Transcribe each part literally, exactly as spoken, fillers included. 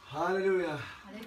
Hallelujah.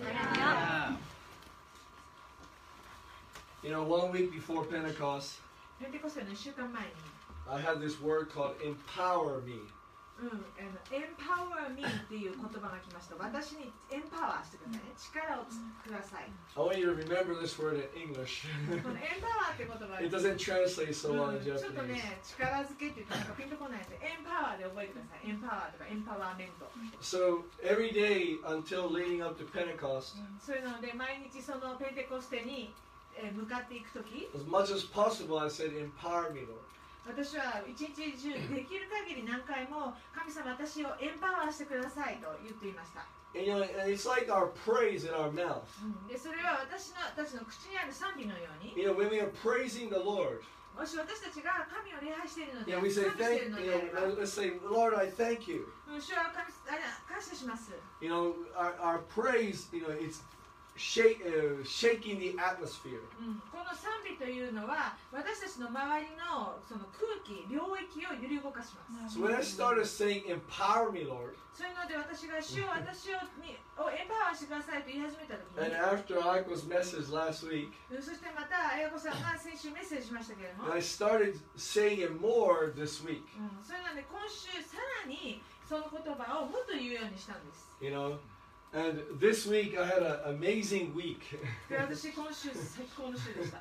You know, one week before Pentecost, ペンテコステのいっしゅうかんまえに I had this word called empower me. うん、あの empower me っていう言葉が来ました。私にエンパワーしてくださいね。力をください。 I want you to remember this word in English. このエンパワーって言葉は It doesn't translate so well in ちょっと Japanese. ね、力づけって言ってなんかピンとこないんで、エンパワーで覚えてください。エンパワーとかエンパワーメント。 So every day until leading up to Pentecost, そういうので毎日そのペンテコステにえー向かっていくとき、 as much as possible, I said, empower me, Lord. 私は一日中できる限り何回も神様私をエンパワーしてくださいと言っていました。 And, you know, and it's like our praise in our mouth. でそれは私の私の口にある賛美のように、 You know, when we are praising the Lord, もし私たちが神を礼拝しているの you で、 know, we say, 賛美してい thank るの you であれば、 know, let's say, Lord, I thank you. うん主は神あ感謝します。 You know, our, our praise, you know, it's shake, uh, shaking the atmosphere. うん、この賛美というのは私たちの周りのその空気、領域を揺り動かします。 So when I started saying, empower me, Lord, そういうので私が主を私をにをエンパワーしてくださいと言い始めたとき and に、 after Aiko's message last week, うんそしてまた綾子さんが先週メッセージしましたけれども、 and I started saying it more this week. うん、それなので今週さらにその言葉をもっと言うようにしたんです。 You know, and this week I had an amazing week. で私今週最高の週でした。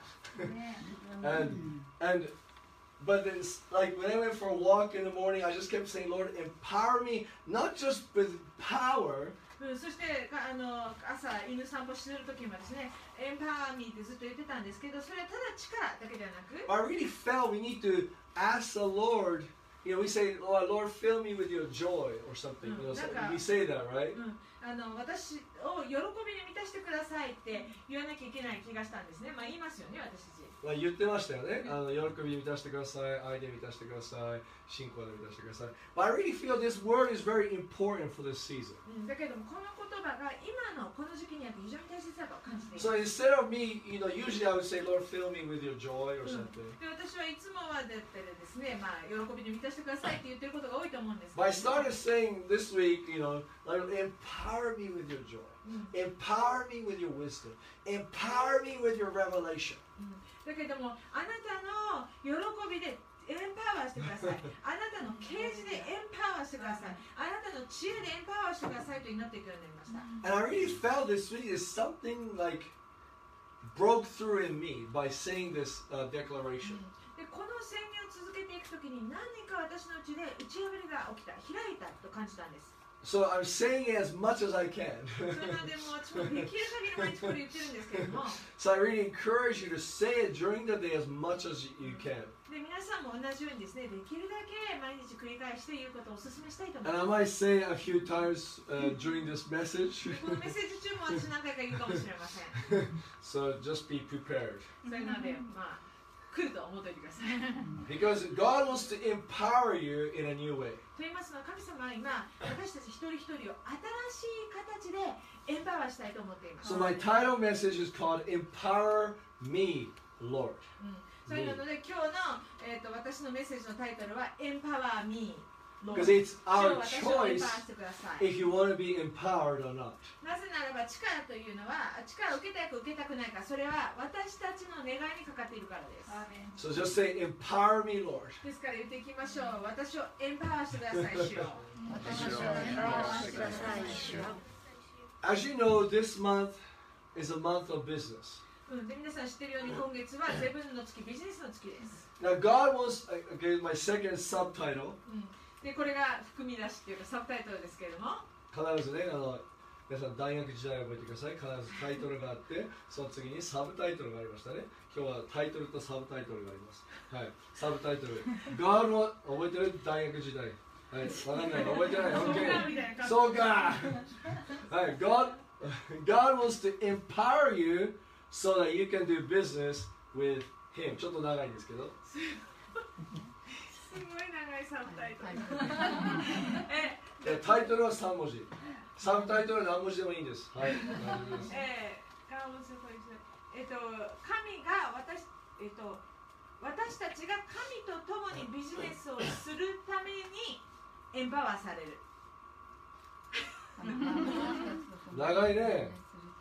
and and but it's like when I went for a walk in the morning, I just kept saying, Lord, empower me, not just with power, うん、そしてあの朝犬散歩してる時もですね、エンパワーミーってずっと言ってたんですけど、それはただ力だけではなく、 I really felt we need to ask the Lord. You know, we say, oh, Lord, fill me with your joy or something. You know, so we say that, right? うん、あの私を喜びで満たしてくださいって言わなきゃいけない気がしたんですね。まあ言いますよね、私たち。 まあ言ってましたよね。あの喜び満たしてください、愛で満たしてください、信仰で満たしてください。But I really feel this word is very important for this season. うん、だけどもこの言葉が今のこの時期にあって非常に大切だと感じています。 So instead of me, you know, usually I would say, Lord, fill me with your joy or something. で私はいつもはだったらですね、まあ喜びで満たしてくださいって言ってることが多いと思うんですけ But ど、 I started saying this week, you know, like, empower me with your joy, empower me with your wisdom, empower me with your revelation. だけどもあなたの喜びでエンパワーしてください。あなたの啓示でエンパワーしてください。あなたの知恵でエンパワーしてくださいと祈っていくようになりました。 And I really felt this week is something like broke through in me by saying this uh, declaration. でこの宣言を続けていくときに何か私のうちで打ち破りが起きた、開いたと感じたんです。 So I'm saying it as much as I can. それまでも私もできる限り毎日これ言ってるんですけれども、 So I really encourage you to say it during the day as much as you can. で皆さんも同じようにですね、できるだけ毎日繰り返して言うことをお勧めしたいと思い And I ま might す。 say it a few times uh, during this message. このメッセージ中も私何回か言うかもしれません。 So just be prepared. それなので、まあ、来ると思っておいてください。 Because God wants to empower you in a new way. と言いますのは、神様は今、私たち一人一人を新しい形でエンパワーしたいと思っています。 So my title message is called Empower Me, Lord. うん、そういうので、今日の、えー、と私のメッセージのタイトルは Empower Me, Lord。 Because it's 主 our を私をエン choice パワーしてください。 if you want to be empowered or not. なぜならば力というのは力を受けたいか受けたくないか、それは私たちの願いにかかっているからです。 So just say, Empower me, Lord. ですから言っていきましょう。私をエンパワーしてください、主よ。私をエンパワーしてください、主よ。 As you know, this month is a month of business. うん、で皆さん知っているように今月はゼブンの月、ビジネスの月です。 Now, God wants, again, my second subtitle. うんでこれが含み出しっていうかサブタイトルですけれども、 必ずね、あの皆さん大学時代を覚えてください。必ずタイトルがあって、その次にサブタイトルがありましたね。今日はタイトルとサブタイトルがあります。はい、サブタイトル。God は覚えてる大学時代。はい、わかんない。覚えてない。OK。そうか。はい、God, God wants to empower you so that you can do business with Him. ちょっと長いんですけど。 すごい長いサブタイトル。 えタイトルはさん文字。サブタイトルは何文字でもいいんです。はい。 えー、えっと神が私えっと私たちが神と共にビジネスをするためにエンパワーされる。 ど長いね。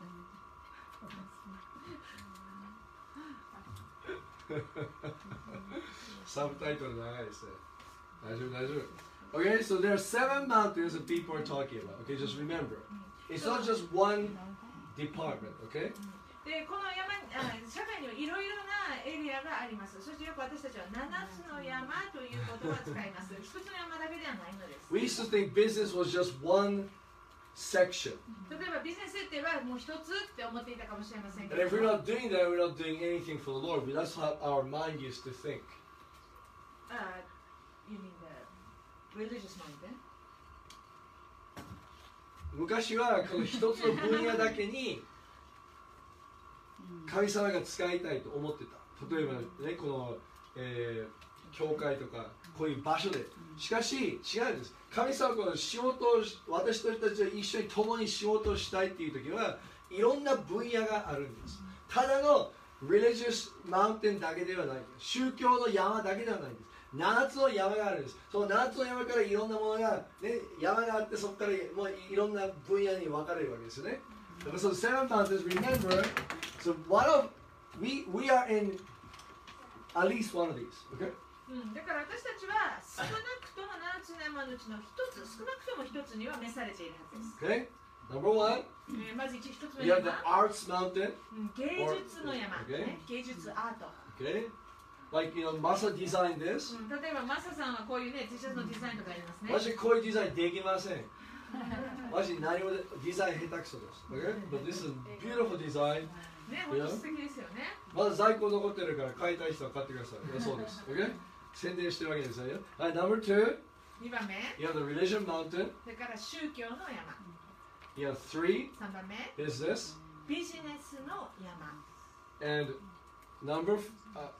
サブタイトル長いですね。大丈夫大丈夫。Okay, so there are seven mountains that people are talking about. Okay, just remember, it's not just one department. Okay. でこの山あ社会にはいろいろなエリアがあります。そしてよく私たちはななつの山という言葉を使います。ひとつの山だけではないのです。 We used to think business was just one section. 例えばビジネスってはもう一つって思っていたかもしれませんけ And ど if we're も。 not doing that, we're not doing anything for the Lord. But that's how our mind used to think. Uh, you mean the religious mountain? 昔はこの一つの分野だけに神様が使いたいと思ってた。例えばね、この、えー、教会とかこういう場所で。しかし違うんです。神様はこの仕事を私たちは一緒に共に仕事をしたいっていう時はいろんな分野があるんです。ただの religious mountain だけではない。宗教の山だけではないんです。ななつの山があるんです。そのななつの山からいろんなものが、ね、山があってそこからもういろんな分野に分かれるわけですよね。だからその seven mountains, remember, so one of, we, we are in at least one of these, okay? うん、だから私たちは少なくともななつの山のうちのひとつ、少なくともひとつには召されているはずです。 Okay? Number one, えーまず一つ目 you の have the 山、 arts mountain, うん芸術の山、 Okay. ね、芸術アート。 okay? Like, you know, Masa designed this. うん、例えばマサさんはこういうね、T シャツのデザインとかやりますね。 私こういうデザインできません。私何もデザイン下手くそです。Okay? But this is beautiful design. ね、本当素敵ですよね。 まだ在庫残ってるから買いたい人は買ってください。いやそうです。Okay? 宣伝してるわけですよ。はい、number two, にばんめ、 you have the religion mountain. それから宗教の山。 You have three, さんばんめ、 business. ビジネスの山。 And number f- uh,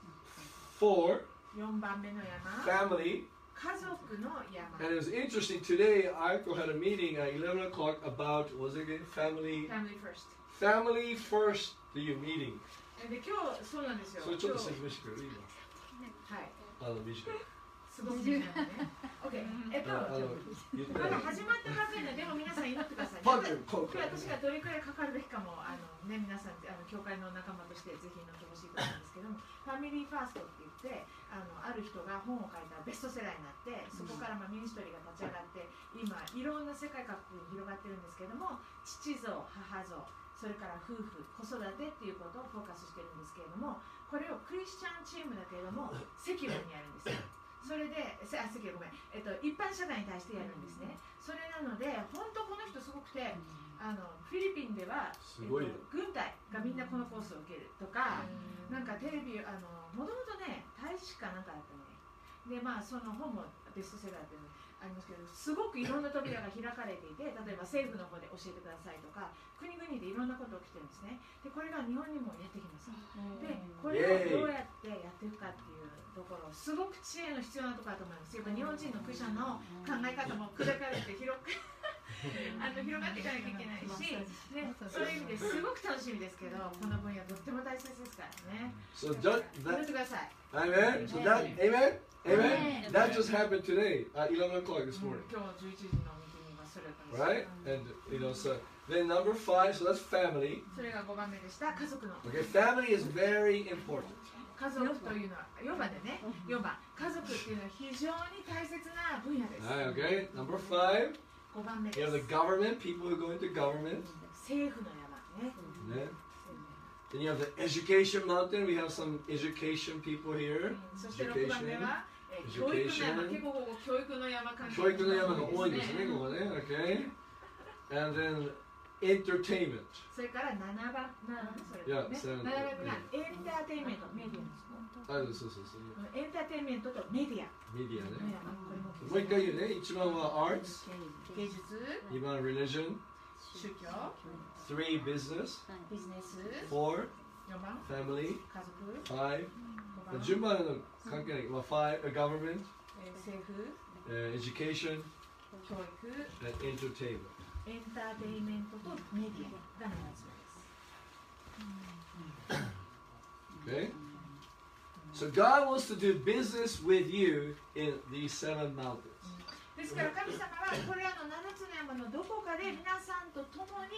four, よんばんめの山、 family. 家族の山。 And it was interesting today. Aiko had a meeting at eleven o'clock about what was it again? Family. Family first。 Family first. っていうミーティング。 で今日そうなんですよ。 それちょっと今日説明してくれる今。 はい。 あの短い。 すごく短いね。OK。えっと、 ああの言ってまだ始まったばかりなので、でも皆さん祈ってください。 パンってこうこれ私がどれくらいかかるべきかも、あのね、皆さん、あの教会の仲間としてぜひ祈ってほしいと思うんですけども、ファミリーファーストって言って、あのある人が本を書いたらベストセラーになって、そこからまあミニストリーが立ち上がって、今、いろんな世界各国に広がってるんですけども、父像、母像、それから夫婦、子育てっていうことをフォーカスしてるんですけれども、これをクリスチャンチームだけれども、セキュラーにやるんですよ。それで、せあ、セキュラーごめん、えっと、一般社会に対してやるんですね。それなので、本当この人すごくて、あのフィリピンでは、 すごいよえっと、軍隊がみんなこのコースを受けるとか、なんかテレビ、あのもともとね、大使かなんかだったね。で、まあ、その本もベストセラーっていうのありますけど、すごくいろんな扉が開かれていて、例えば政府の方で教えてくださいとか、国々でいろんなことが起きてるんですね。で、これが日本にもやってきます。で、これをどうやってやっていくかっていうところ、すごく知恵の必要なところだと思います。やっぱ日本人のクリスチャンの考え方も砕かれて広くあの広がっていかなきゃいけないし、ね、そういう意味ですごく楽しみですけど、この分野とっても大切ですからね。 So that, 祈 that ってください。 Amen. So that Amen. Amen. That just happened today at eleven o'clock this morning. 今日じゅういちじのミーティングがそれだったんです。 Right? And you know, so then number five, so that's family. それがごばんめでした。家族の。 Okay, family is very important. 家族というのはよんばんでね、よんばん家族っていうのは非常に大切な分野です。 Alright, okay. Number five, ごばんめ you で have す。 the government, people who go into government. 政府の山ね。 Yeah. Then you have the education mountain. We have some education people here. そしてろくばんめは、えー、教育の山。結構ここ教育の山関係。 教育の山が多いんですね、ここね。Okay. And then entertainment. それからななばん、なそれいやね。 それはななばんめがエンターテインメント、メディアです。 あ、そうそうそう。 エンターテインメントとメディアメディアのね。 山。これももう一回言うね。一番は arts, 芸術、 二番 religion, 宗教、 three business, ビジネス、 four よんばん family, 家族、 five ごばん順番の関係ない。まあ five a government, えー政府、 uh, education, 教育、 and entertainment. エンターテインメントとメディアがななつめです。 Okay. So God wants to do business with you in these seven mountains. ですから神様はこれらのななつの山のどこかで皆さんと共に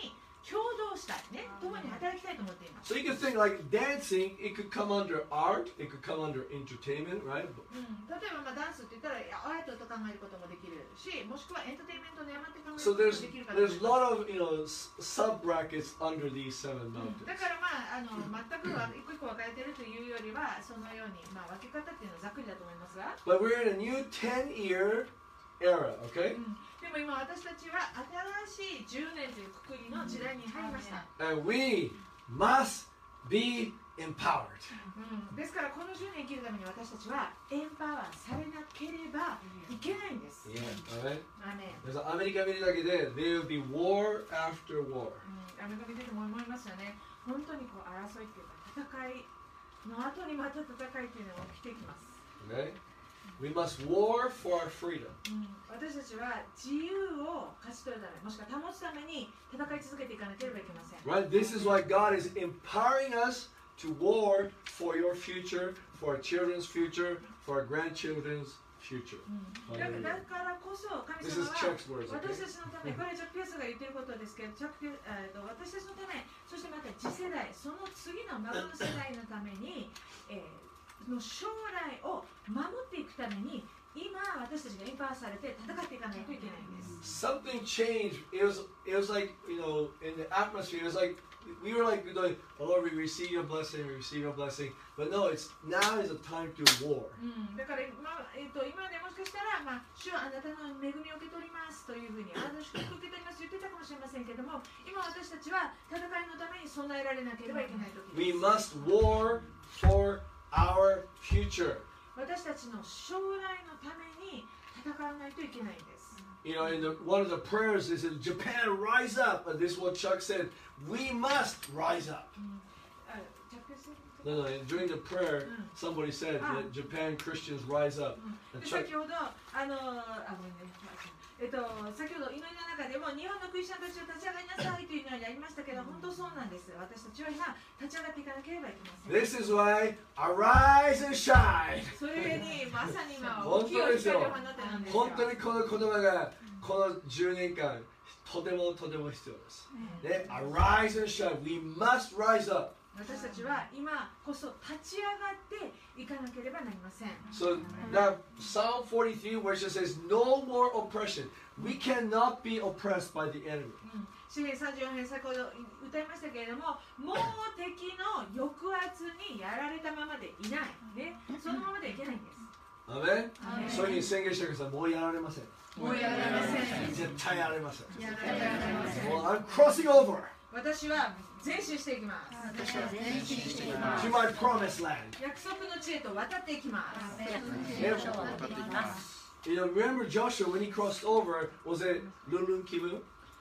共同したいね、共に働きたいと思っています。 So you can think like dancing, it could come under art, it could come under entertainment, right? うん、例えばまあダンスって言ったらアートと考えることもできるし、もしくはエンターテインメントの山って考えるこ So とも there's できるかと思い there's a ま lot of す。 you know sub brackets under these seven うん mountains. だからまああの全くは一個一個分かれてるというよりはそのようにまあ分け方っていうのはざっくりだと思いますが、 But we're in a new ten-year era, う okay? ん、でも今私たちは新しいじゅうねんというくくりの時代に入りました。 And we must be empowered. うん、ですからこのじゅうねん生きるために私たちはエンパワーされなければいけないんです。 Yeah, alright. アーメン。 There's アメリカ見るだけで there will be war after war. うん、アメリカ見てても思いますよね。本当にこう争いっていうか戦いの後にまた戦いっていうのが起きてきます。 Okay? We must war for our freedom. うん、私たちは自由を勝ち取るため、もしくは保つために戦い続けていかなければいけません。 Right? This is why God is empowering us to war for your future, for our children's future, for our grandchildren's future. うん、だだからこそ神 This 様 is は Chuck's words, 私 okay? たちのため、これチャック・ピアスが言ってることですけど、チャックピアえーと私たちのため、そしてまた次世代、その次の孫の世代のために、えーの将来を守っていくために、今私たちがエンパワーされて戦っていかないといけないんです。 Something changed. It was it was like, you know, in the atmosphere, it was like we were like going, oh Lord, we receive your blessing, we receive your blessing. But no, it's now is a time to war. うん、だから、まあえー、と今でもしかしたら、まあ、主はあなたの恵みを受け取りますというふうに、あなたの祝福を受け取りますと言ってたかもしれませんけども、今私たちは戦いのために備えられなければいけない時 We です。 must war for our future. 私たちの将来のために戦わないといけないんです。 You know, in the, one of the prayers is in Japan, rise up. And this is what Chuck said. We must rise up. うんあチャックしてる No, no, during the prayer, somebody said that Japan Christians rise up. で And Chuck, 先ほど、あのあごめんね、えっと、先ほど祈りの中でも日本のクリスチャンたちを立ち上がりなさいというのにありましたけど、本当そうなんです。私たちは今立ち上がっていかなければいけません。 this is why arise and shine. それにまさに今起きよ光を放ってなんですよ。 本当にこの言葉がこのじゅうねんかんとてもとても必要です。ね、arise and shine. We must rise up. 私たちは今こそ立ち上がっていかなければなりません。 So now Psalm forty-three, where it just says, "No more oppression." We cannot be oppressed by the enemy. 詩編さんじゅうよん編先ほど歌いましたけれども、もう敵の抑圧にやられたままでいない、ね、そのままではいけないんです。 アメン。そういうふうに宣言してください。もうやられません。 もうやられません。 絶対やられません。 やられません。 もう I'm crossing over 私は前進していきます。 私は前進していきま to す。 my promised land. 約束の地へと渡っていきます。 約束の地へと渡っていきます。 You know, remember Joshua when he crossed over, was it Lulun Kibu?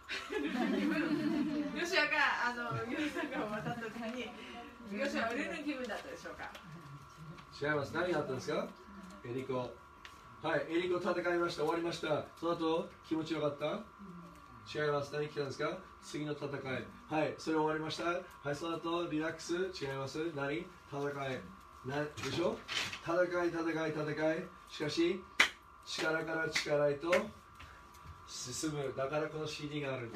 ヨシアがあのヨシアが渡った時に、ヨシアはルルン気分だったでしょうか。 違います。何があったんですか？エリコ。はい、エリコ戦いました。終わりました。その後、気持ちよかった？違います。何来たんですか？次の戦い。はい、それ終わりました。はい、その後、リラックス。違います。何？戦い。なでしょ？戦い、戦い、戦い。しかし、力から力へと進む。だからこの シーディー があるんです。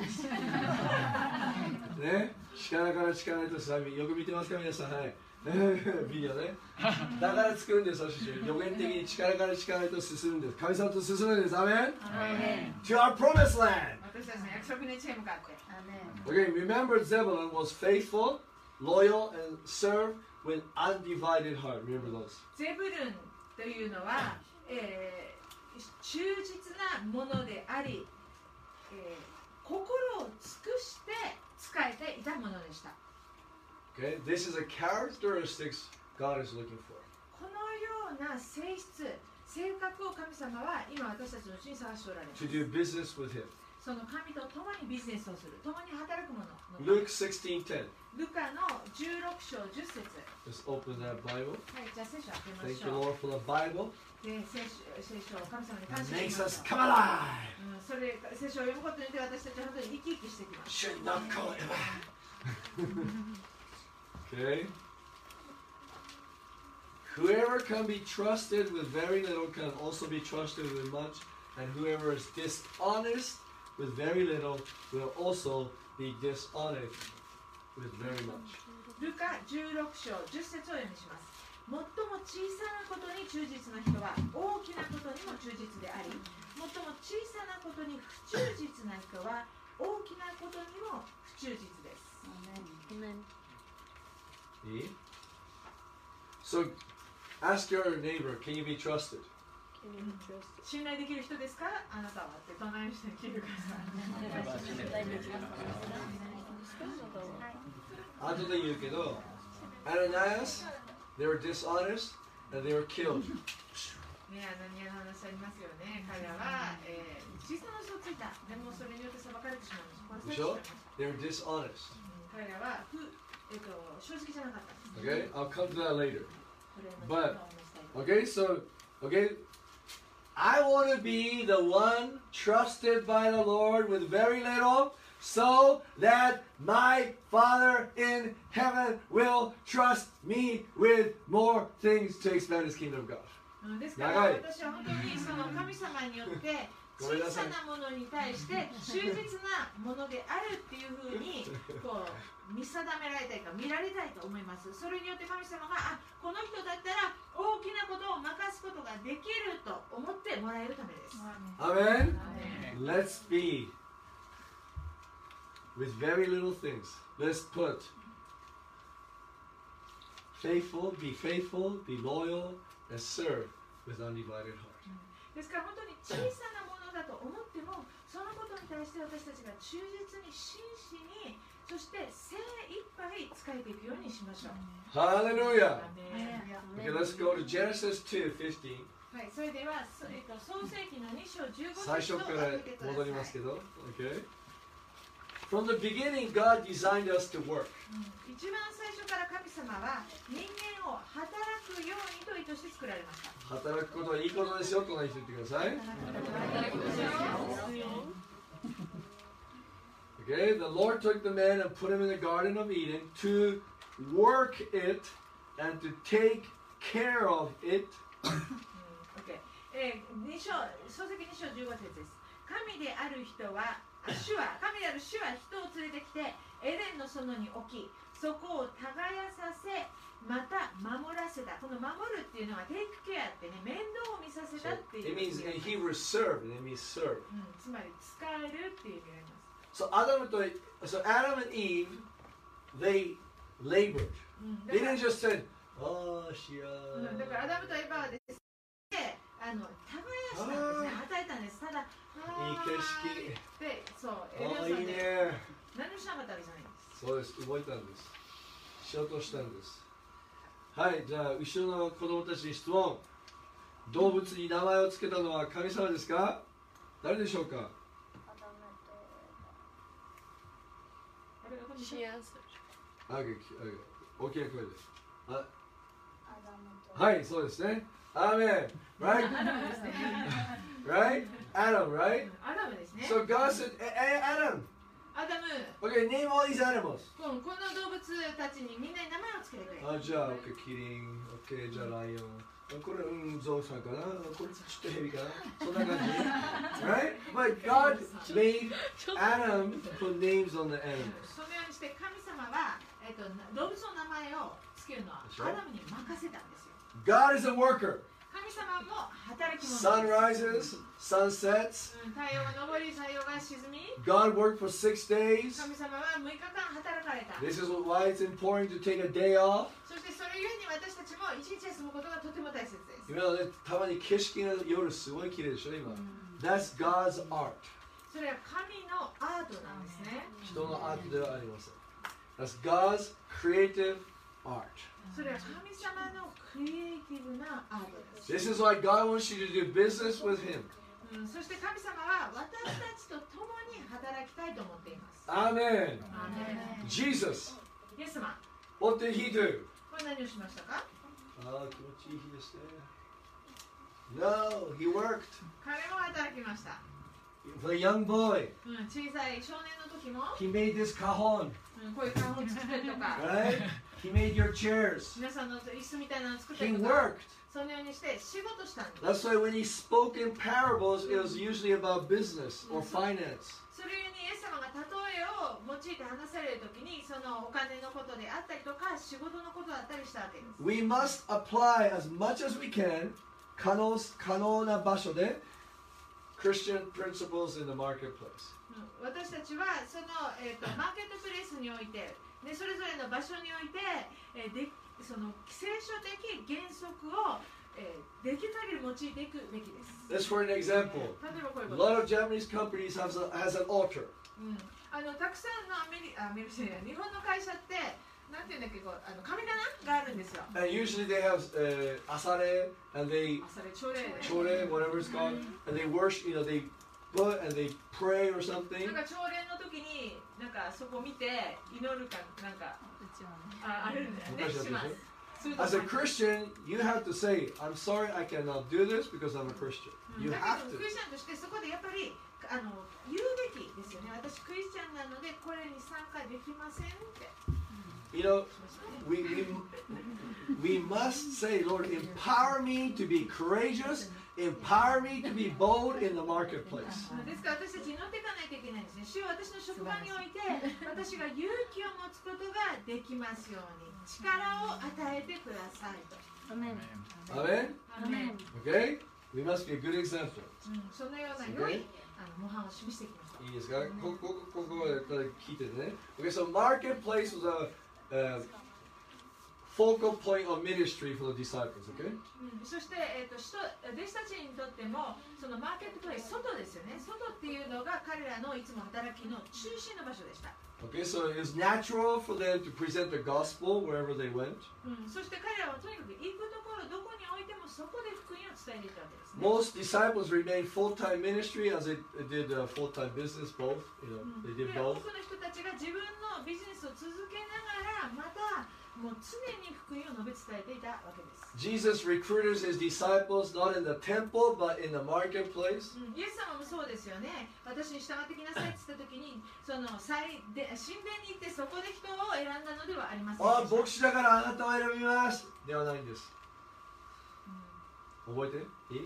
ね、力から力へと進む。よく見てますか皆さん。はい。ビデオね。だから作るんです。私たち予言的に力から力へと進むんです。神様と進むんです。アメン。To our promised land. 私たちの約束の地へ向かって。 Okay, remember Zebulun was faithful, loyal, and served with undivided heart. Remember those. ゼブルンというのは、えー忠実なものであり、えー心を尽くして仕えていたものでした。 Okay, this is a characteristics God is looking for. このような性質、性格を神様は今私たちのうちに探しておられます。 To do business with Him. その神と共にビジネスをする、共に働くもの。 Luke sixteen ten. ルカのじゅうろく章じゅっ節。 Just open that Bible. はい、じゃあ聖書を開けま Thank し you, ょう。 Lord, for the Bible. で聖書聖書を神様に It 感謝し makes ま us す。 come alive. うん、それ聖書を読むことによって私たちは本当に生き生きしてきます。 Should not call it Okay. Whoever can be trusted with very little can also be trusted with much, and whoever is dishonest with very little will also be dishonored with very much. ルカじゅうろく章じゅっ節を読みします。最も小さなことに忠実な人は大きなことにも忠実であり、最も小さなことに不忠実な人は大きなことにも不忠実です。 いい? So, ask your neighbor, can you be trusted? 信頼できる人ですかあなたはって隣の人に聞いてください。 後で言うけど、Ananias, they were dishonest and they were killed. ね、アナニアの話ありますよね。彼らは、えー、小さな嘘をついた。でもそれによって裁かれてしまいました。 でしょ They were dishonest. 彼らは不、えっと、正直じゃなかった。 Okay, I'll come to that later. これを But, お話したいと思います okay, so, okay, I want to be the one trusted by the Lord with very little, so that my Father in heaven will trust me with more things to expand His kingdom of God. ですから私は本当にその神様によって小さなものに対して忠実なものであるっていうふうにこう見定められたいか見られたいと思います。それによって神様があこの人だったら大きなことを任すことができると思ってもらえるためです。 Amen. Let's be with very little things. Let's put faithful, be faithful, be loyal, and serve with undivided heart. ですから本当に小さなものだと思ってもそのことに対して私たちが忠実に真摯にそして精一杯使えていくようにしましょう。 Hallelujah. Okay, let's go to Genesis two fifteen. はい、それでは、えっと、創世記のに章じゅうご最節を初から開けてください。 戻りますけど、okay? From the beginning, God designed us to work. 一番最初から神様は人間を働くようにと意図して作られました。 働くことはいいことですよと言ってください。Okay, the Lord took the man and put him in the Garden of Eden to work it and to take care of it. Okay. えー、に章創世記に章じゅうご節です。神である人は主は神である主は人を連れてきてエデンの園に置きそこを耕させまた守らせた。この守るっていうのはテイクケアってね面倒を見させたっていう It means in Hebrew serve, and it means serve. うん、つまり使えるっていう意味があります。 So Adam, so Adam and Eve, they labored. うん、だ They から didn't just say, "Oh, she." うん、だからアダムとエバはですね、あの耕したんですね、与えたんです。ただ、 いい景色。 で、そう、エああ、 リオさんでいいね。 何もしなかったわけじゃないんです。 そうです、動いたんです。しようとしたんです。はい、じゃあ、後ろの子供たちに質問。動物に名前を付けたのは神様ですか？誰でしょうか？ She answered. あ、大きな声で。あ、はい、そうですね。アーメン。Right? アダムですね。 Right? Adam, right? アダムですね。 So God said, "Hey, Adam. アダム、 Okay, name all these animals." このこの動物たちにみんなに名前を付けてくれ。 あ、じゃあ、OK、キリン、OK、じゃあライオン。これ、うん、ゾウさんかな。これ、ちょっとヘビかな。そんな感じ。Right? But God made Adam put names on the animals. そのようにして神様は、えっと、動物の名前を付けるのはアダムに任せたんですよ。 God is a worker. 神様も働き者 Sun です。 rises, sun sets. うん、太陽が昇り、太陽が沈み。 God worked for six days. 神様はむいかかん働かれた。 This is why it's important to take a day off. そしてそれゆえに私たちも一日休むことがとても大切です。 今ね、たまに景色の夜すごい綺麗でしょ、今。That's God's art. それは神のアートなんですね。 人のアートではありません。That's God's creative art. それは神様のクリエイティブなアートです。 This is why God wants you to do business with Him. うん、そして神様は私たちと共に働きたいと思っています。 Amen. アーメン。 Jesus, イエス様、 what did He do? これ何をしましたか？ ああ、気持ちいい日ですね。No, He worked. 彼も働きました。 for a young boy, うん、小さい少年の時も、 he made this cajon, うん、こういうカゴを作ったりとか、 right? He made your chairs. 皆さんの椅子みたいなのを作ったり He とか、 worked. そのようにして仕事したんです。 That's why when he spoke in parables, it was usually about business or finance. それにイエス様が例えを用いて話されるときに、そのお金のことであったりとか、仕事のことだったりしたわけです。 We must apply as much as we can 可能可能な場所で Christian principles in the marketplace. うん、私たちはその、えーと、マーケットプレイスにおいて、でそれぞれの場所において、えー、でその聖書的原則を、えー、できる限り用いていくべきです。 Just for an example, 例えばこういう a こと lot of Japanese companies has, a, has an altar. うん、あのたくさんのアメリアメリカじゃない日本の会社ってなんていうんだっけこうあの神棚があるんですよ。 And usually they have uh, asare and they あそれ朝礼で。 chore, whatever it's called, and they worship, you know, they put and they pray or something. なんか朝礼の時になんかそこ見て祈るかなんかああるんだよねします。 As a Christian, you have to say, I'm sorry I cannot do this because I'm a Christian. うん You だ have けど to. クリスチャンとしてそこでやっぱりあの言うべきですよね。私クリスチャンなのでこれに参加できませんって。 You know, we, we, we must say, Lord, empower me to be courageous, empower me to be bold in the marketplace. ですから私たち祈っていかないといけないんですね。主よ私の職場において私が勇気を持つことができますように力を与えてくださいと。 Amen. Amen? アメン Okay? We must be a good example. うん、そのような良いあの模範を示してきました。 いいですか？ここここまで聞いてね。Okay, so marketplace was a uh, focal point of ministry for the disciples, okay? うん、そして、えー、と人弟子たちにとってもそのマーケットプレイス外ですよね。外っていうのが彼らのいつも働きの中心の場所でした。 Okay, so it was natural for them to present the gospel wherever they went. うん、そして彼らはとにかく行くところどこにおいてもそこで福音を伝えていたわけですね。 Most disciples remained full-time ministry as they did uh, full-time business, both. You know, うん they で did 多 both. くの人たちが自分のビジネスを続けながらまたもう常に福音を述べ伝えていたわけです。 Jesus recruited his disciples not in the temple but in the marketplace. うん、イエス様もそうですよね。私に従ってきなさいって言った時にその祭で神殿に行ってそこで人を選んだのではありませんであ、 した。 牧師だからあなたを選びますではないんです。覚えていい？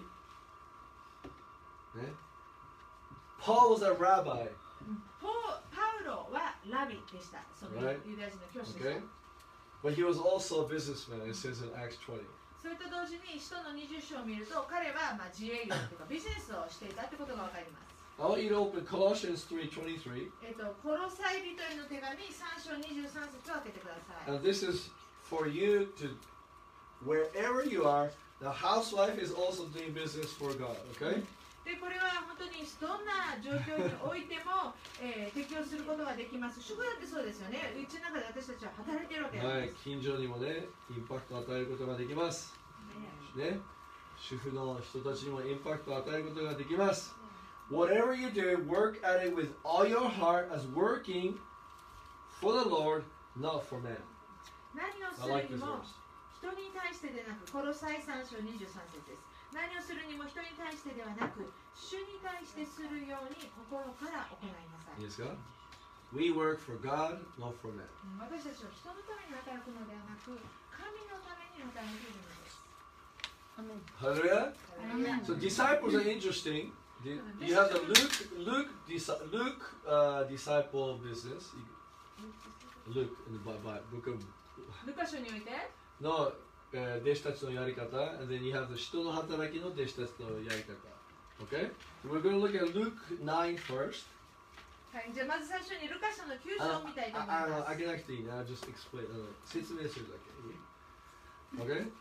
ね。Paul was a rabbi. ポパウロはラビでした。その Right. ユダヤ人の教師でした。 Okay? But he was also a businessman, it says in Acts twenty. それと同時に使徒のにじゅう章を見ると彼はまあ自営業というかビジネスをしていたということがわかります。 I want you to open Colossians three twenty-three. えっと、コロサイ人への手紙さん章にじゅうさん節を開けてください。 And this is for you to, wherever you are, the housewife is also doing business for God, okay? でこれは本当にどんな状況においても、えー、適用することができます。主婦だってそうですよね。うちの中で私たちは働いているわけはいです。、 近所にもね、インパクトを与えることができます。ね、主婦の人たちにもインパクトを与えることができます。Whatever you do, work at it with all your heart as working for the Lord, not for man. 何をす I like るに this も verse. 人に対してでなく、コロサイさん章にじゅうさん節です。何をするにも人に対してではなく、主に対してするように心から行いなさい。 いいですか？ We work for God, not for man. 私たちは人のために働くのではなく、神のために働いているのです。 Amen. Hallelujah. Amen. So disciples are interesting. You you have the Luke, Luke, disi- Luke uh, disciple business. Luke in the Bible, book of ルカ書において、 の、えー、弟子たちのやり方、and then you have the 使徒の働きの弟子たちのやり方。Okay? So we're going to look at Luke nine first. はい、じゃあまず最初にルカ書のきゅう章を見たいと思いあの、 ます。 開けなくていいな。just explain. あの、説明するだけ。Okay?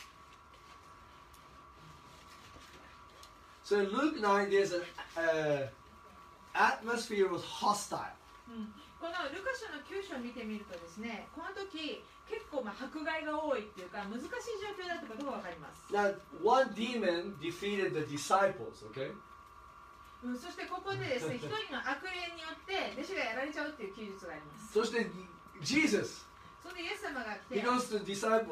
So in Luke nine, there's an uh, atmosphere was hostile. うんこのルカ書のきゅう章を見てみるとですね、この時結構まあ迫害が多いっていうか難しい状況だってことがわかります。 Now, one demon defeated the disciples, okay? うん、そしてここでですね、一人の悪霊によって弟子がやられちゃうっていう記述があります。 そして Jesus, それでイエス様が来 he て、 goes to the disciples.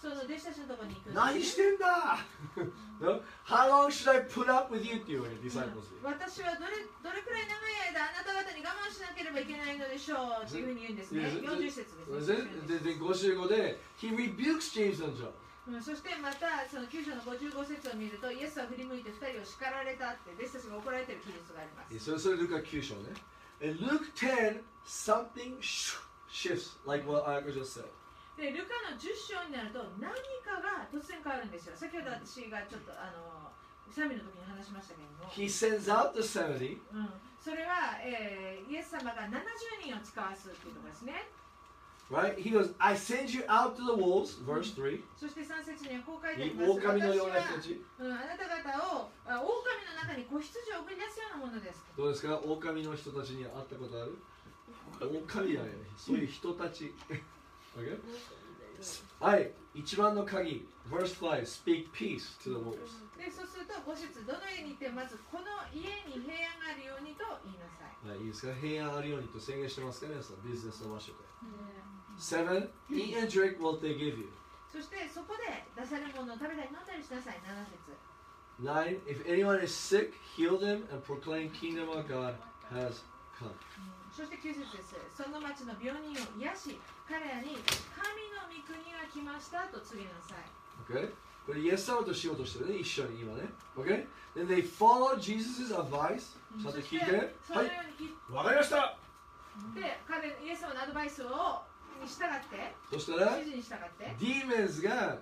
その弟子たちのところに行くんですね。 何してんだNo? How long should I put up with you っていうわけ、disciples に。 私はどれどれくらい長い間あなた方に我慢しなければいけないのでしょうというふうに言うんですね。よんじゅう節ですね。 で、で、ごじゅうごで、He rebukes James and John。 うん、そしてまたそのきゅう章のごじゅうご節を見るとイエスは振り向いてふたりを叱られたって弟子たちが怒られている記述があります。 それそれルカきゅう章ね。In Luke ten, something shifts, like what I just said. でルカのじゅっ章になると何かが突然変わるんですよ。先ほど私がちょっとあのサミの時に話しましたけれども、 He sends out the seventy. うん、それは、えー、イエス様がななじゅうにんを使わすっていうところですね。 Right? He goes, I send you out to the wolves, verse three. そしてさん節にはこう書いてあります。 狼のような人たち。 うん、あなた方をあ狼の中に子羊を送り出すようなものです。 どうですか、狼の人たちに会ったことある？狼だよね。そういう人たち。Okay? はい、一番の鍵、verse five, speak peace to the wolves. で、そうするとご節、どの家にいてまずこの家に平安があるようにと言いなさい。 はい、いいですか、平安あるようにと宣言してますかね、皆さん、ビジネスの場所で。seven, eat and drink what they give you. そしてそこで出されるものを食べたり飲んだりしなさい。なな節。 nine, if anyone is sick, heal them and proclaim kingdom of God has come. そしてきゅう節です。その町の病人を癒し、彼らに神の御国が来ましたと告げなさい。 Okay? これイエス様としようとしてるね、一緒に今ね。Okay? Then they follow Jesus' advice. ちゃんと聞いて。はい。わかりました。 で、彼、イエス様のアドバイスをに従って、 そしたら、 指示に従って、 demons が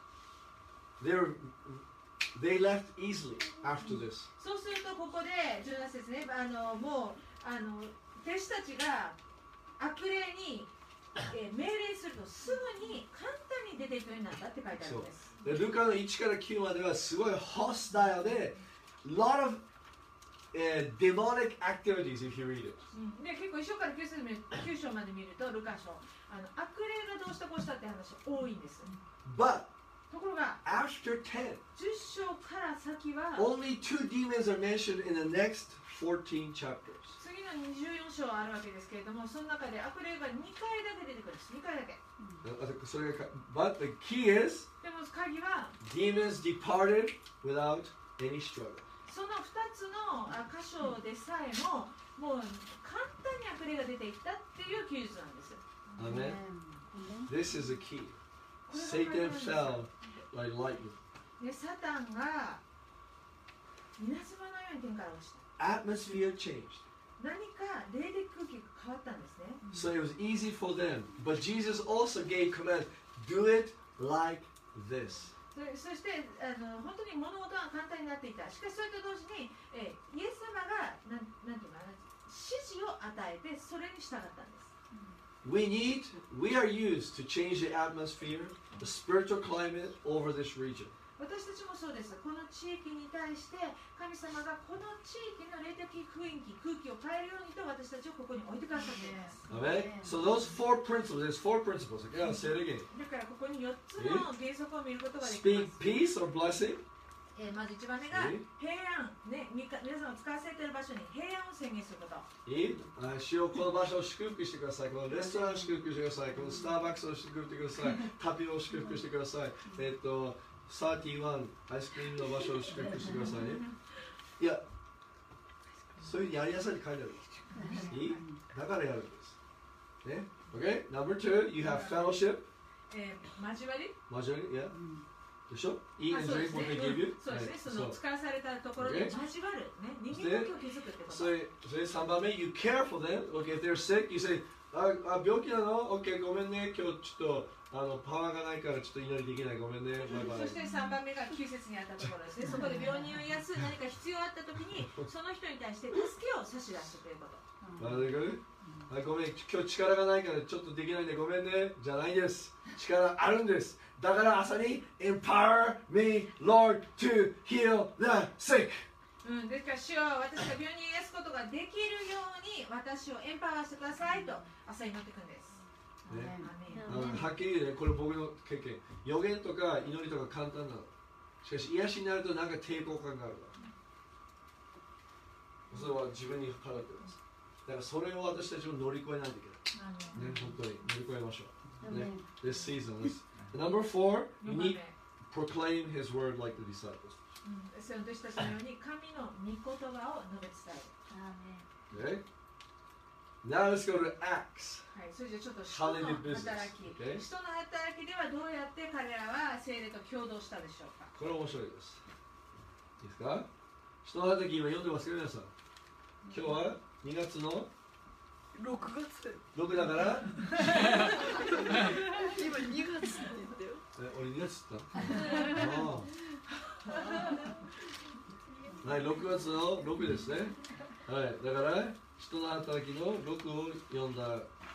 they were, they left easily after this. そうするとここでじゅうなな節ね、あのもうあの弟子たちが悪霊に、えー、命令するとすぐに簡単に出ていくようになったって書いてあるんです。 でルカのいちからきゅうまではすごいホスタイルで lot of、uh, demonic activities if you read it、 うん、で結構いっ章からきゅう章まで見るとルカ書あの悪霊がどうしたこうしたって話多いんです。 But ところが after ten じゅっ章から先は only two demons are mentioned in the next fourteen chapters。 次のにじゅうよん章あるわけですけれども、その中で悪霊がにかいだけ出てくるんです。にかいだけ。 それが But the key is でも鍵は demons departed without any struggle。 そのふたつの箇所でさえももう簡単に悪霊が出ていったっていう記述なんです。 Amen. This is the key. Satan fell like lightning. で、サタンが稲妻のように天から落ちた。 Atmosphere changed. 何か霊的空気が変わったんですね。 So it was easy for them. But Jesus also gave command, do it like this. そそしてあの本当に物事が簡単になっていた。しかしそれと同時に、えイエス様がなんなんていうかな指示を与えてそれに従ったんです。 We need, we are used to change the atmosphere, the spiritual climate over this region. 私たちもそうです。この地域に対して神様がこの地域の霊的雰囲気、空気を変えるようにと私たちをここに置いてくださっています。 Amen. So those four principles, there's four principles. Okay, I'll say it again. だからここによっつの原則を見ることができま Speak す。 peace or blessing. えー、まずいちばんめが平安、ね、みか皆さんが使わせている場所に平安を宣言すること。 いい？主よこの場所を祝福してください。このレストランを祝福してください。このスターバックスを祝福してください。タピオを祝福してください。えっと、サーティワンアイスクリームの場所を祝福してくださいね。いや、そういうやりやすいって書いてある。いい？だからやるんです。ね。Okay? Number two, you have fellowship. えー、交わり交わり Yeah. でしょ Eat あ and そうで drink す what ね they give you. そうですね、その使わされたところで Okay. 交わる、ね、人間関係を築くってこと。 それ、それさんばんめ、you care for them. Okay, if they're sick, you say, あ、あ病気なの ?Okay, ごめんね。今日ちょっとあのパワーがないからちょっと祈りできない。ごめんね。バイバイ。 そしてさんばんめがきゅう節にあったところですね。そこで病人を癒す何か必要あったときにその人に対して助けを差し出すということ。 あれあごめん、今日力がないからちょっとできないんでごめんね。じゃないです。力あるんです。だから朝に Empower me, Lord, to heal the sick. うん、ですから主は私が病人を癒すことができるように私をエンパワーしてくださいと朝祈っていくんです。 ね、あのはっきり言うね、これ僕の経験。予言とか祈りとか簡単なの。しかし癒しになるとなんか抵抗感があるから。それは自分に払ってます。だからそれを私たちも乗り越えないといけない。ね、本当に乗り越えましょう。ね、This season, let's, Number four, よ you んばん need め proclaim His word like the disciples. うんその弟子たちのように神の御言葉を述べ伝える。 Okay. Now let's go to Acts. はい、それじゃちょっと使徒の How they did business, 働き、 okay? 使徒の働きではどうやって彼らは聖霊と共同したでしょうか。 これ面白いです。いいですか？人の働き今読んでますか皆さん。今日はにがつのろくがつろくだから今にがつって言ったよ。 え、俺にがつって言った？ああ。はい、ろくがつのろくですね。はい、だから人の働きのろくを読んだ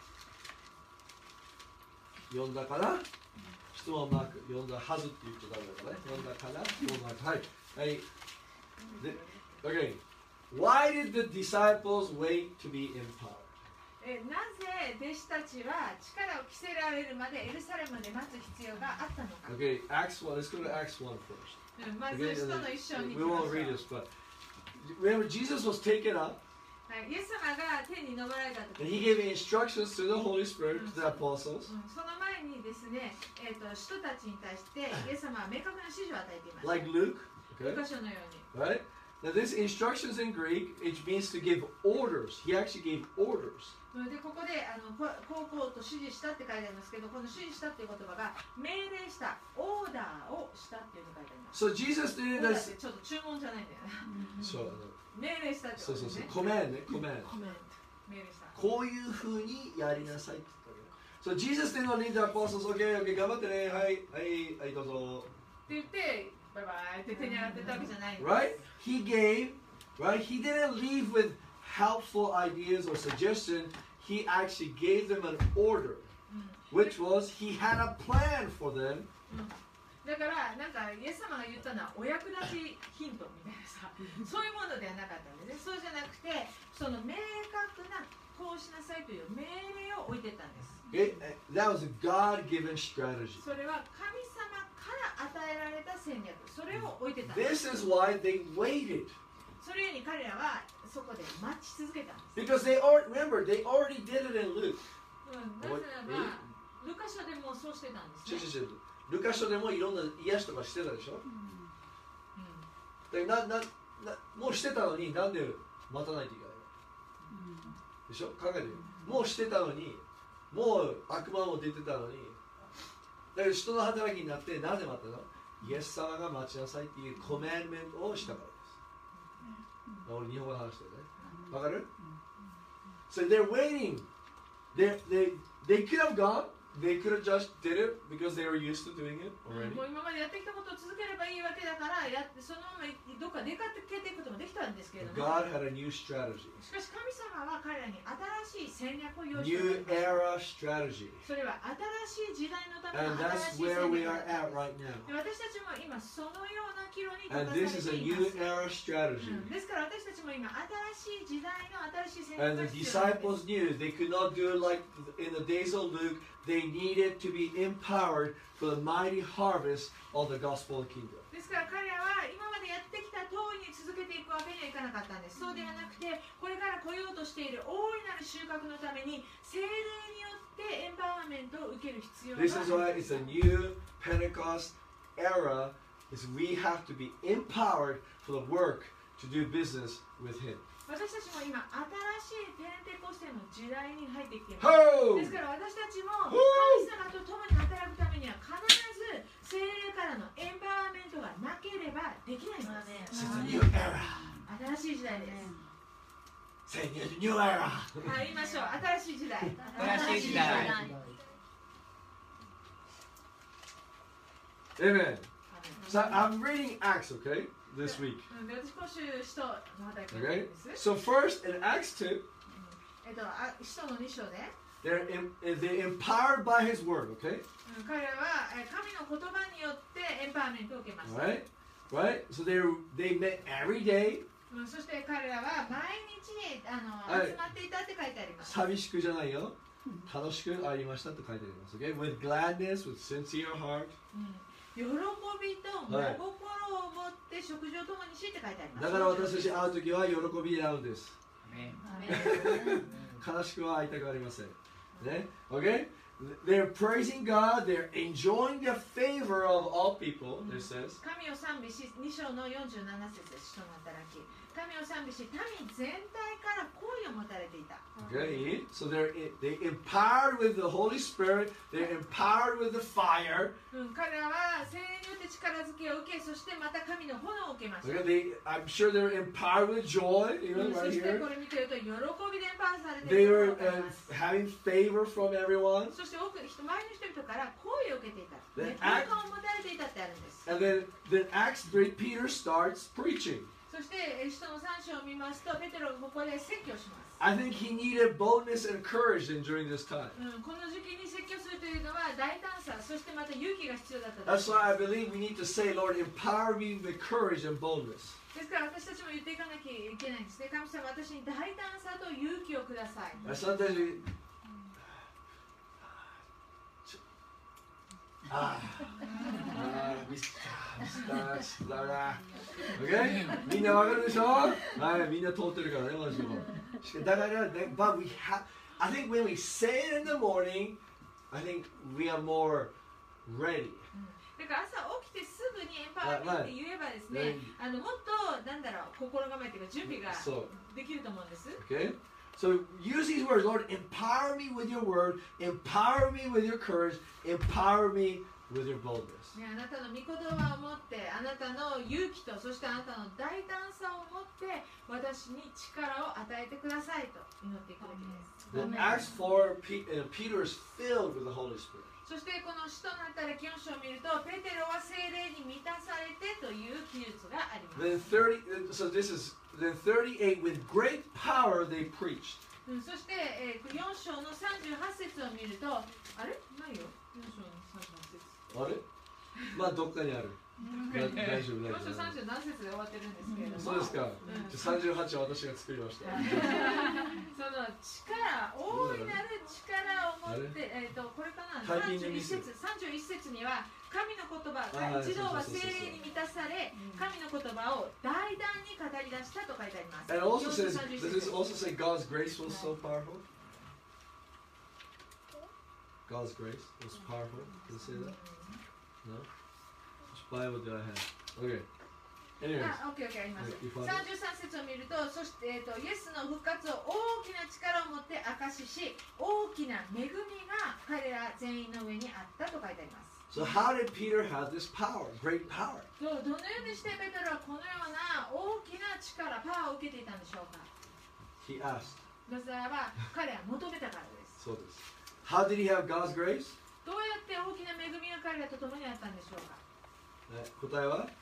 読んだから質問マーク読んだはずって言っちゃダメだからね。読んだから質問マーク。はい。はい。で、Okay. Why did the disciples wait to be empowered? えなぜ弟子たちは力を着せられるまでエルサレムで待つ必要があったのか。 Okay, Acts one. Let's go to Acts one first. うんまず Okay, 使徒 and の then 一章に we 行きま won't しょう。 read this, but remember Jesus was taken up はい、イエス様が天に昇られた時 and に he gave instructions to the Holy Spirit, to the apostles, うんその前にですね、えー、と人たちに対してイエス様は明確な指示を与えていました。 like Luke. ル Okay, カ書のように。 right? Now this instructions in Greek, it means to give orders. He actually gave orders. でここであのここうこうと指示したって書いてありますけど、この指示したっていう言葉が命令した、オーダーをしたっていうのが書いてあります。 So Jesus オ didn't ーダーっ just てちょっと注文じゃないんだよね。 so 命令したってこそうそうそうとですね。 command ね command 命令した。 こういうふうにやりなさいって言ったわけね。So Jesus did not need the apostles. Okay, okay, 頑張ってね。はいはいはいどうぞ。 って言ってバイバイって手に洗ってたわけじゃないんです。 Right? He gave, right? He didn't leave with helpful ideas or suggestions. He actually gave them an order, うん which was he had a plan for them. うんだからなんかイエス様が言ったのはお役立ちヒントみたいなさそういうものではなかったんですね。そうじゃなくてその明確なこうしなさいという命令を置いてったんです。 Okay? That was a God-given strategy. それは神様から与えられた戦略、それを置いてたんです。 This is why they waited. それゆえに彼らはそこで待ち続けたんです。 Because they already, remember, they already did it in Luke. うん、なぜならばルカ書でもそうしてたんですね。 違う違う違う。ルカ書でもいろんな癒しとかしてたでしょ。でなななもうしてたのになんで待たないといけないのでしょ。考えてみる。もうしてたのに、もう悪魔も出てたのに、だから人の働きになってなぜ待ったの？イエス様が待ちなさいっていうコマンドメントをしたからです。俺日本語話してるね。わかる？ So they're waiting. They they they could have gone. They could have just did it because they were used to doing it うん already. もう今までやってきたことを続ければいいわけだからやってそのままどっか出かけていくこともできたんですけれども、 God had a new strategy. しかし神様は彼らに新しい戦略を用意して New くれました era strategy. それは新しい時代のため And の that's 新しい where 戦 we 略 are だった at ん right で now. す。私たちも今そのような岐路に立 And た this is さ a れてい new ます。 era strategy. うんですから私たちも今新しい時代の新しい戦 And 略 the が必要なんです。 disciples knew they could not do it like in the days of Luke. They needed to be empowered for the mighty harvest of the gospel kingdom. ですから彼らは今までやってきた通りに続けていくわけにはいかなかったんです。そうではなくてこれから来ようとしている大いなる収穫のために聖霊によってエンパワーメントを受ける必要があ This る is why it's a new Pentecost era. Is we have to be empowered for the work to do business with Him. 私たちも今新しいペンテコステの時代に入ってきています。 Ho! ですから私たちも神様と共に働くためには必ず聖霊からのエンパワーメントがなければできないんで This す。 is a new era. 新しい時代です。 Say new, new era. はい、言いましょう。新しい時代。 新しい時代。 Amen. So I'm reading Acts, okay, this week. うんで私今週使徒の働きを Okay. 読んでです。 So first in Acts two, えっとあ使徒のに章で、 they're em- they're empowered by His word, okay. うん彼らはえ神の言葉によってエンパワーメントを受けまし All た。 right, right. So they they met every day. うんそして彼らは毎日あのはい集まっていたって書いてあります。 寂しくじゃないよ。楽しくありましたと書いてあります。Okay, with gladness, with sincere heart. うん喜びと真心を持って食事を共にしって書いてあります。 だから私たち会うときは喜びで会うんです。 ね悲しくは会いたくありません。ね、okay? they're praising God, they're enjoying the favor of all people, it says. 神を賛美し、に章のよんじゅうなな節です。使徒の働き。神を賛美し、民全体から好意を持たれていた。 Okay, so they're they empowered with the Holy Spirit, they're empowered with the fire. うん、彼らは聖霊によって力づけを受け、そしてまた神の炎を受けました。 Okay, they, I'm sure they're empowered with joy, you う know, ん、そ right して here. これ見てると喜びでエンパワーされてい They る were とわかり uh, ます。 having favor from everyone. そして多くの人、周りの人々から好意を受けていた。 Then ね、好感を持たれていたってあるんです。 And then, then Acts three, Peter starts preaching. そして、えー使徒のさん章を見ますと、ペテロがここで説教します。 I think he needed boldness and courage in, during this time. うん、この時期に説教するというのは大胆さ、そしてまた勇気が必要だったで That's す。 why I believe we need to say, Lord, empower me with courage and boldness. ですから私たちも言っていかなきゃいけないんですね。神様、私に大胆さと勇気をください。 And sometimes we, ah, ah, we, starts, blah, blah. Okay? みんなわかるでしょ？はい、みんな通ってるからね、マジで。だからね、but we have, I think when we say it in the morning, I think we are more ready. だから朝起きてすぐにエンパワーメントって言えばですね、あのもっとなんだろう心構えというか準備ができると思うんです。 Okay? So use these words, Lord, empower me with your word, empower me with your courage, empower me with your boldness. ね、あなたの御言葉を持って、あなたの勇気と、そしてあなたの大胆さを持って私に力を与えてくださいと祈っていくべきです。 Then Acts four, Pe- uh, Peter is filled with the Holy Spirit. そしてこの使徒の働きよん章を見ると、ペテロは聖霊に満たされてという記述があります。 Then thirty, so this is, then thirty-eight, with great power they preached. うん、そして、えー、よん章のさんじゅうはち節を見ると、あれないよ、よん章のさんじゅうはち節。 あれ？まあどっかにある。大丈夫大よん章丈夫。 さんじゅうなな節で終わってるんですけれども、 そうですか。じゃさんじゅうはちは私が作りました。 その力、大いなる力を持って、えっ、とこれかな、さんじゅういち節、さんじゅういち節には神の言葉、一同は聖霊に満たされ、神の言葉を大胆に語り出したと書いてあります。 And it also よん章 says, さんじゅういち does this 節。 also say God's grace was so powerful? God's grace was powerful. Does it say that? No. Which Bible do I have? Okay. Anyways. あ、オッケーオッケーあります。 You found さん it? じゅうさん節を見ると、そして、えー、とイエスの復活を大きな力を持って証しし、大きな恵みが彼ら全員の上にあったと書いてあります。 So how did Peter have this power? Great power. どどのようにしてペテロはこのような大きな力、パワーを受けていたんでしょうか。 He asked. それは彼は求めたからです。 So this. How did he have God's grace? どうやって大きな恵みが彼らと共にあったんでしょうか。 え答えは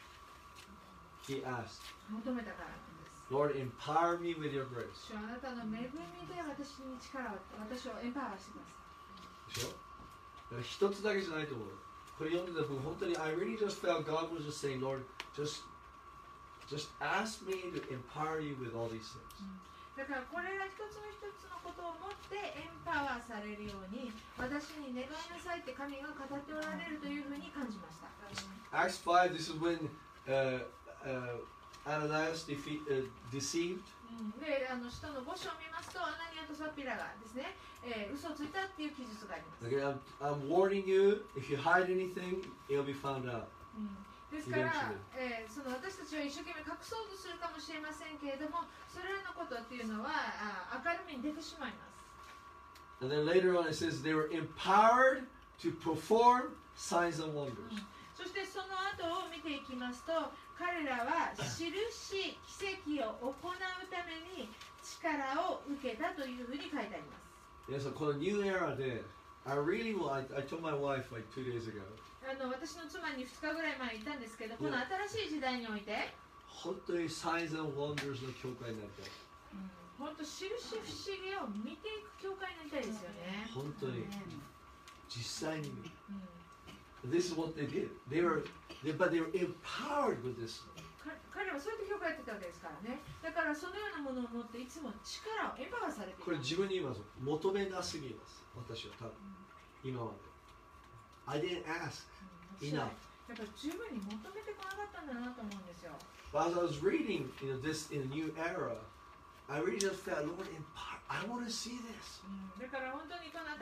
He asked. 求めたからなんです。 Lord, empower me with your grace. 主はあなたの恵みで私に力を、私をエンパワーしてください。 でしょだから一つだけじゃないと思う。これ読んでた僕本当に I really just felt God was just saying, Lord, just, just ask me to empower you with all these things. だからこれら一つの一つのことをもってエンパワーされるように私に願いなさいって神が語っておられるというふうに感じました。 Acts five, this is when uh, uh, Ananias defeat, uh, deceived. うんで、あの使徒のご章を見ますとアナニアとサピラがですね、えー、嘘をついたっていう記述があります。 Okay, I'm, I'm warning you, if you hide anything, it'll be found out. うんですから、えー、その私たちは一生懸命隠そうとするかもしれませんけれども、それらのことっていうのはあ明るみに出てしまいます。 And then later on it says they were empowered to perform signs and wonders. そしてその後を見ていきますと、彼らは印、奇跡を行うために力を受けたというふうに書いてあります。 Yeah, so この new era で I really will, I, I told my wife like two days ago. あの私の妻にふつかぐらい前に言ったんですけど、この新しい時代において、 本当に signs and wonders の教会になりたい。 本当、印不思議を見ていく教会になりたいですよね。 本当に実際に見る。 うん This is what they did. They were, they, but they were empowered with this. か彼はそうやって教会やってたわけですからね。だからそのようなものを持っていつも力をエンパワーされている。 これ自分に言います。求めなすぎます。私は多分、今まで。I didn't ask うん enough. やっぱり十分に求めてこなかったんだなと思うんですよ。 But as I was reading, you know, this in a new era, I really just felt, Lord, empower. I want to see this. うんだから本当にこの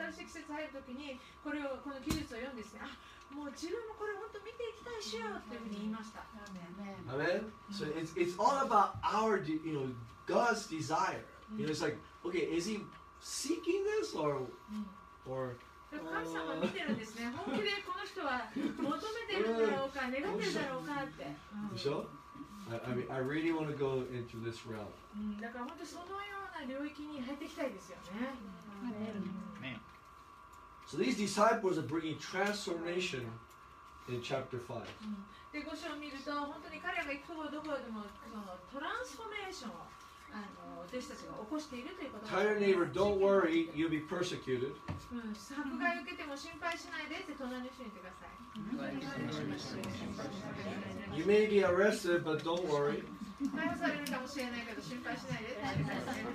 新しい季節入るときにこれをこの記述を読んでですね、あ、もう自分もこれ本当見ていきたいしようっていうふうに言いました。 Amen. So it's it's all about our, de- you know, God's desire. You know, it's like, okay, is He seeking this or or? 神様は見てるんですね。本気でこの人は求めてるんだろうか、願ってるだろうかって。 でしょ? I, I mean, I really want to go into this realm. だから本当にそのような領域に入っていきたいですよね。 So these disciples are bringing transformation in chapter five. で、ご章を見ると、本当に彼らが行くところどころでもそのトランスフォメーションをあの私たちが起こしているということ。 Tell your neighbor, don't worry, you'll be persecuted. うん、迫害を受けても心配しないでって隣の人に言ってください。 You may be arrested, but don't worry. 逮捕されるかもしれないけど心配しないでって言ってくださ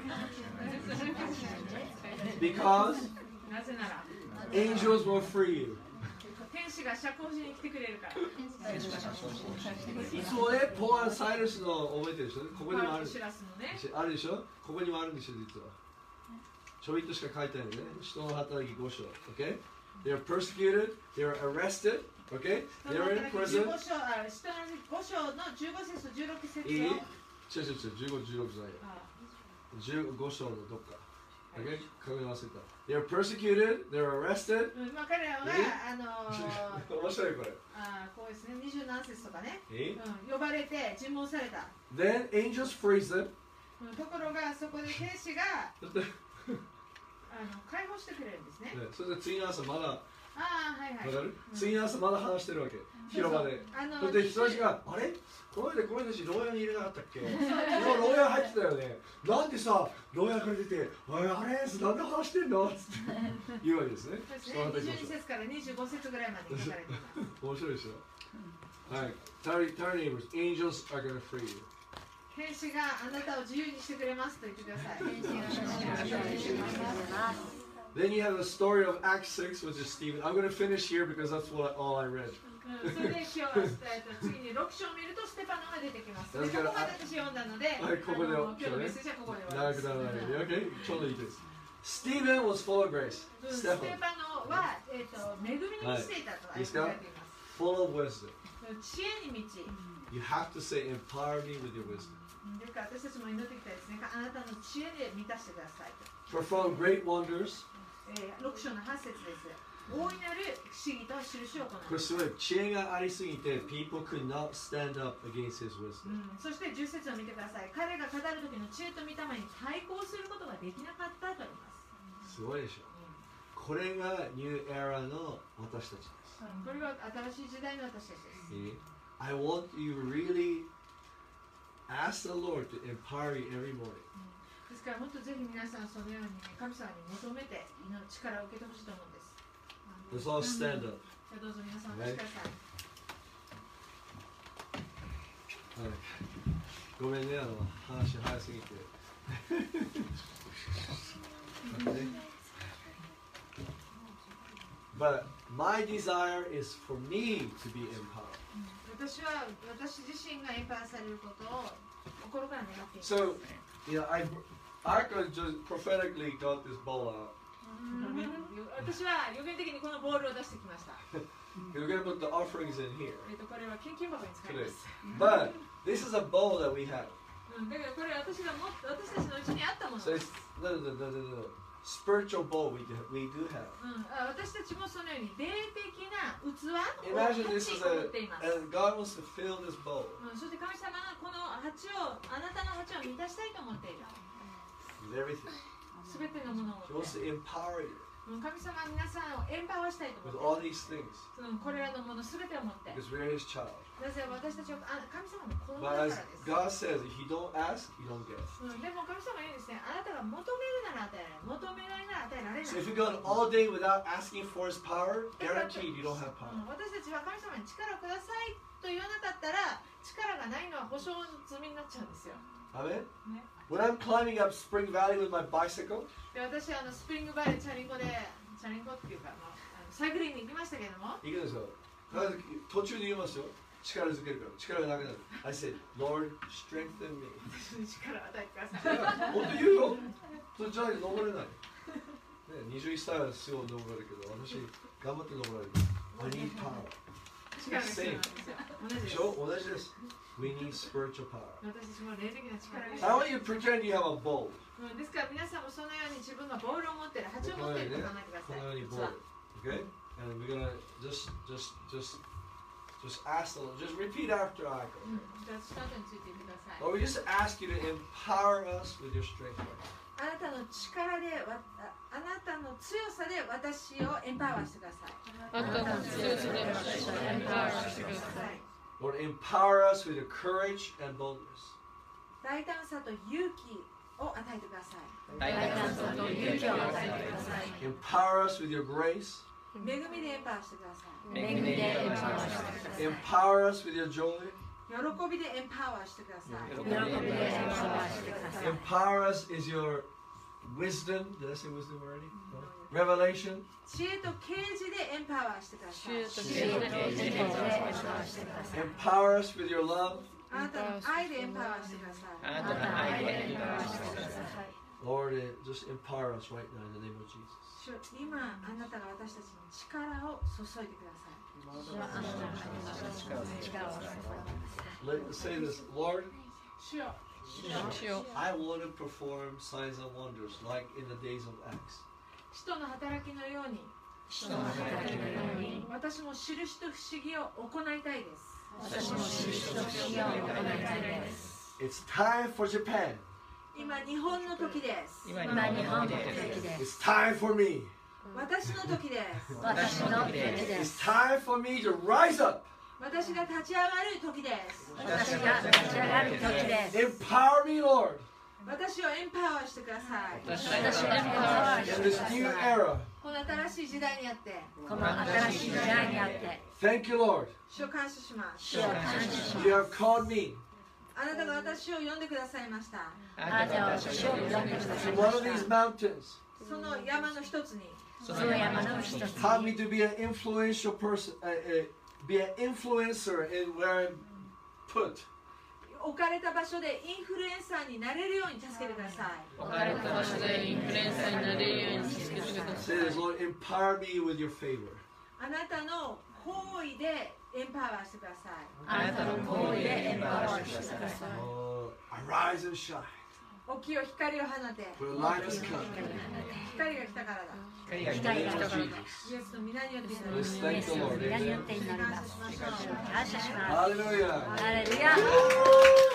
い。 Because なぜなら angels will free you. 天使が釈放しに来てくれるから。 いつもね、ポール・サイラスの覚えてるでしょ？ここにもある。 シラスのね。 あるでしょ？ここにもあるんですよ、実は。ちょいとしか書いてないね。使徒の働きご章。Okay? They are persecuted, they are arrested, okay? They are in prison. ご章、あ、使徒のご章のじゅうご節とじゅうろく節を。 いい？違う違う違う、じゅうご、じゅうろくじゃないよ。じゅうご章のどっか。Okay? 書き忘れた。They are persecuted, they are arrested. まあ彼らはあの面白いこれ。 あ、こうですね、にじゅうなな節とかね。 いい？ うん、呼ばれて尋問された。 Then angels freeze them. ところがそこで天使があの解放してくれるんですね。 それで次の朝まだ。 ああ、はいはい。 わかる？次の朝まだ話してるわけ。広場で。それで人たちが、あれ？この間この人たち牢屋に入れなかったっけ？今牢屋入ってたよね。なんでさ、牢屋から出て、あれあれなんで話してんの？つって言うわけですね。 にじゅうに節からにじゅうご節ぐらいまで書かれています。 面白いでしょ。はい。Tell your neighbors, angels are going to free you. 天使があなたを自由にしてくれますと言ってください。 Then you have the story of Acts six, which is Stephen. I'm going to finish here because that's what all I read. それで今日次にろく章を見るとステパノが出てきます。でここまで私読んだので、 はい、ここで今日のメッセージはここで終わります。 長くならないで、okay? ちょうどいいです。Stephen was full of grace. ステパノはえっと恵みに満ちていたと言われています。 Full of wisdom. 知恵に満ち。 You have to say, empower me with your wisdom. ですから私たちも祈っていきたいですね。あなたの知恵で満たしてくださいと。 Perform great wonders. ろく章のはち節です。大いなる不思議と印を行う。 これすごい知恵がありすぎて people could not stand up against his wisdom、 うん、そしてじゅう節を見てください。彼が語る時の知恵と御霊に対抗することができなかったとあります。 すごいでしょ、うん、これがニューエラの私たちです、 うん、これは新しい時代の私たちです。 I want you really ask the Lord to empower you every morning、うん、 ですからもっとぜひ皆さんそのように、ね、神様に求めて力を受けてほしいと思うんです。 Let's all stand up. じゃあどうぞ皆さんお立ちください。 はい。ごめんね、あの話早すぎて。But my desire is for me to be empowered. 私は私自身がエンパワーされることを心から願っています。 So, you know, I, Arka just prophetically got this bowl out. 私は予言的にこのボールを出してきました。 We're going to put the offerings in here. これは献金箱に使います。 But this is a bowl that we have. だからこれ私がも私たちのうちにあったもの。 So it's no, no, no, no, no. Spiritual bowl we do, we do have. 私たちもそのように霊的な器を Imagine this is a, and God wants to fill this bowl. そして神様がこの鉢をあなたの鉢を満たしたいと思っている。 With everything. すべてのものを。 He wants to empower you. 神様は皆さんをエンパワーしたいと思ってい with all these things. る。これらのものすべてを持って。 Because we're His child. なぜ私たちは神様の子供 But だ as からです God says, if you don't ask, you don't get. でも神様は言うんですね。あなたが求めるなら与えられる。求めないなら与えられない。 So if you go all day without asking for His power, guaranteed you don't have power. 私たちは神様に力をくださいと言わなかったら力がないのは保証済みになっちゃうんですよ。 Amen? When I'm climbing up Spring Valley with my bicycle, で私はあのスプリングバレーチャリンコでチャリンコっていうかあのサイクリングに行きましたけれども。 いいですよ。途中で言いますよ。力づけるから。力がなくなる。I said, Lord, strengthen me. 力を与えてください。 本当言うよ。それじゃないと登れない。ね。 にじゅういっさいはすごい登られるけど、私、頑張って登られる。I need power. 違うんですよ。同じで。 ですしょ？同じです。We need spiritual power. 私たちも霊的な力が必 How 要 about you pretend you have a bowl? うんですから皆さんもそのように自分がボールを持ってる、鉢を持ってると考えてください。 このようにボール。Okay? And we're gonna just, just, just, just ask the Lord. Just repeat after I go. うん、じゃあスタートについていってください。 Lord, we just ask you to empower us with your strength. あなたの力でわあ、あなたの強さで私をエンパワーしてください。 あなたの強さで私をエンパワーしてください。 Lord, empower us with your courage and boldness. 大胆さと勇気を与えてください。 大胆さと勇気を与えてください。 Empower us with your grace. 恵みでエンパワーしてください。 恵みでエンパワーしてください。 Empower us with your joy. 喜びでエンパワーしてください。 喜びでエンパワーしてください。 Empower us is your wisdom. Did I say wisdom already? No. Revelation. 知恵と啓示でエンパワーしてください。 知恵と啓示でエンパワーしてください。 Empower us with your love. あなたの愛でエンパワーしてください。 あなたの愛でエンパワーしてください。 Lord, eh, just empower us right now in the name of Jesus. 主今あなたが私たちに力を注いでください。 Let, say this, Lord, 主よ、 主よ I want to perform signs and wonders like in the days of Acts. 使徒の働きのように使徒の働きのように私も印と不思議を行いたいです。 私も印と不思議を行いたいです。 It's time for Japan. 今日本の時です。 今日本の時です。 It's time for me. 私の時です。 私の時で It's す。 time for me to rise up. 私が立ち上がる時です。 私が立ち上がる時です。 Empower me, Lord, 私をエンパワーしてください。 私をエンパワーして in く this ださい。 new era. この新しい時代にあってこの新しい時代にあって、 Thank you, Lord. 主を感謝します。 主を感謝します。 You have called me あなたが私を呼んでくださいました。 あなたは私を呼んでください to ま one し of these た。 mountains. その山の一つにその山の一つ Taught に me to be an influential person, uh, uh, be an influencer in where I'm put. 置かれた場所でインフルエンサーになれるように助けてください。 置かれた場所でインフルエンサーになれるように助けてくださ Say い。 this, Lord, empower me with your favor. あなたの行為でエンパワーしてください。 あなたの行為でエンパワーしてください。 Oh, arise and shine. 起きよ光を放て。 For the light has come. 光が来たからだ。 In the name of Jesus. イエスの皆によって祈りま Let's す。 thank the Lord. 皆によって祈ります。 感謝しましょう。 感謝します。 Hallelujah. ハレルヤ。